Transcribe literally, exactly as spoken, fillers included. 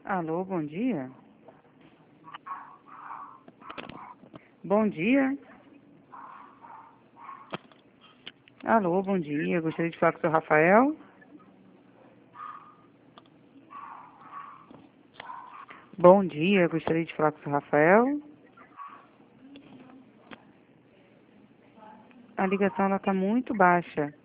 Alô, bom dia. Bom dia. Alô, bom dia. Gostaria de falar com o seu Rafael. Bom dia. Gostaria de falar com o seu Rafael. A ligação ela está muito baixa.